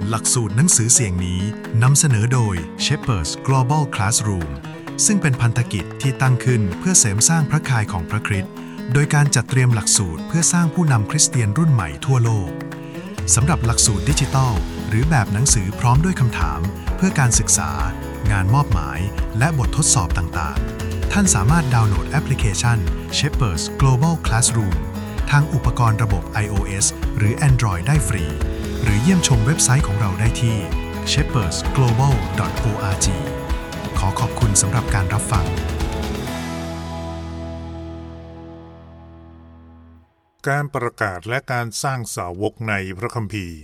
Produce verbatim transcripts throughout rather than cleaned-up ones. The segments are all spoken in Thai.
หลักสูตรหนังสือเสียงนี้นำเสนอโดย Shepherds Global Classroom ซึ่งเป็นพันธกิจที่ตั้งขึ้นเพื่อเสริมสร้างพระคายของพระคริสต์โดยการจัดเตรียมหลักสูตรเพื่อสร้างผู้นำคริสเตียนรุ่นใหม่ทั่วโลกสำหรับหลักสูตรดิจิทัลหรือแบบหนังสือพร้อมด้วยคำถามเพื่อการศึกษางานมอบหมายและบททดสอบต่างๆท่านสามารถดาวน์โหลดแอปพลิเคชัน Shepherds Global Classroom ทางอุปกรณ์ระบบ iOS หรือ Android ได้ฟรีหรือเยี่ยมชมเว็บไซต์ของเราได้ที่ เชปเพิร์ดกลบอล ดอท โอ อาร์ จี ขอขอบคุณสำหรับการรับฟังการประกาศและการสร้างสาวกในพระคัมภีร์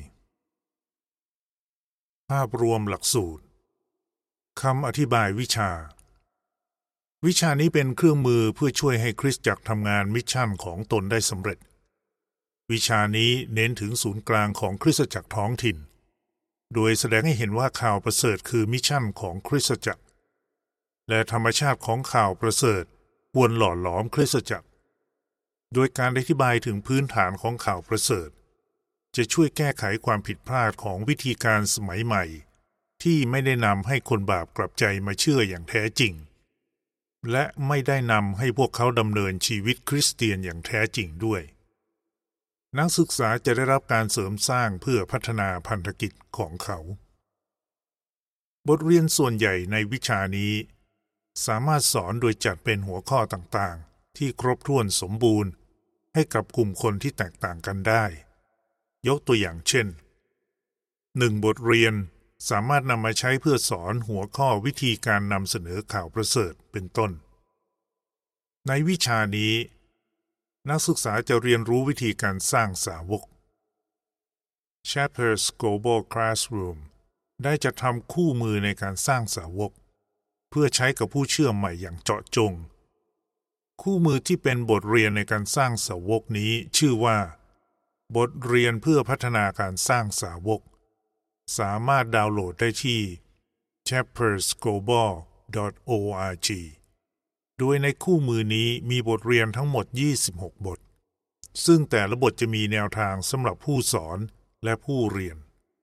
ภาพรวมหลักสูตรคำอธิบายวิชาวิชานี้เป็นเครื่องมือเพื่อช่วยให้คริสตจักรทำงานมิชชั่นของตนได้สำเร็จวิชานี้เน้นถึงศูนย์กลางของคริสตจักรท้องถิ่นโดยแสดงให้เห็นว่าข่าวประเสริฐคือมิชชั่นของคริสตจักรและธรรมชาติของข่าวประเสริฐควรหล่อหลอมคริสตจักรโดยการอธิบายถึงพื้นฐานของข่าวประเสริฐจะช่วยแก้ไขความผิดพลาดของวิธีการสมัยใหม่ที่ไม่ได้นำให้คนบาปกลับใจมาเชื่ออย่างแท้จริงและไม่ได้นำให้พวกเขาดำเนินชีวิตคริสเตียนอย่างแท้จริงด้วยนักศึกษาจะได้รับการเสริมสร้างเพื่อพัฒนาพันธกิจของเขาบทเรียนส่วนใหญ่ในวิชานี้สามารถสอนโดยจัดเป็นหัวข้อต่างๆที่ครบถ้วนสมบูรณ์ให้กับกลุ่มคนที่แตกต่างกันได้ยกตัวอย่างเช่นหนึ่งบทเรียนสามารถนำมาใช้เพื่อสอนหัวข้อวิธีการนำเสนอข่าวประเสริฐเป็นต้นในวิชานี้นักศึกษาจะเรียนรู้วิธีการสร้างสาวก Shepherds Global Classroom ได้จัดทำคู่มือในการสร้างสาวกเพื่อใช้กับผู้เชื่อใหม่อย่างเจาะจงคู่มือที่เป็นบทเรียนในการสร้างสาวกนี้ชื่อว่าบทเรียนเพื่อพัฒนาการสร้างสาวกสามารถดาวน์โหลดได้ที่ เชปเพิร์ดกลบอล ดอท โอ อาร์ จี โดยในคู่มือนี้มีบทเรียนทั้งหมดยี่สิบหกบทซึ่งแต่ละบทจะมีแนวทางสำหรับผู้สอนและผู้เรียน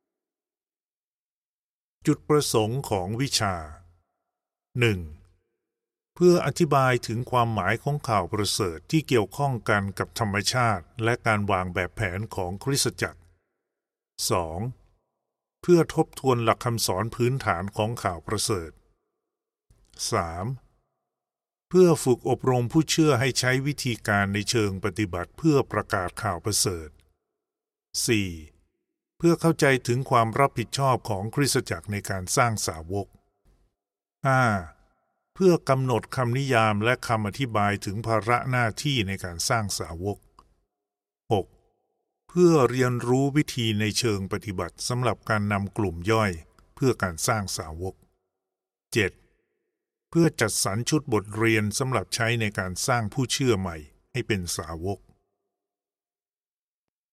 จุดประสงค์ของวิชา หนึ่ง เพื่ออธิบายถึงความหมายของข่าวประเสริฐที่เกี่ยวข้องกันกับธรรมชาติและการวางแบบแผนของคริสตจักร สอง เพื่อทบทวนหลักคำสอนพื้นฐานของข่าวประเสริฐ สาม เพื่อฝึกอบรมผู้เชื่อให้ใช้วิธีการในเชิงปฏิบัติเพื่อประกาศข่าวประเสริฐ สี่ เพื่อเข้าใจถึงความรับผิดชอบของคริสตจักรในการสร้างสาวก ห้า เพื่อกำหนดคำนิยามและคำอธิบายถึงภาระหน้าที่ในการสร้างสาวก หก เพื่อเรียนรู้วิธีในเชิงปฏิบัติสำหรับการนำกลุ่มย่อยเพื่อการสร้างสาวก เจ็ด เพื่อจัดสรรชุดบทเรียนสำหรับใช้ในการสร้างผู้เชื่อใหม่ให้เป็นสาวก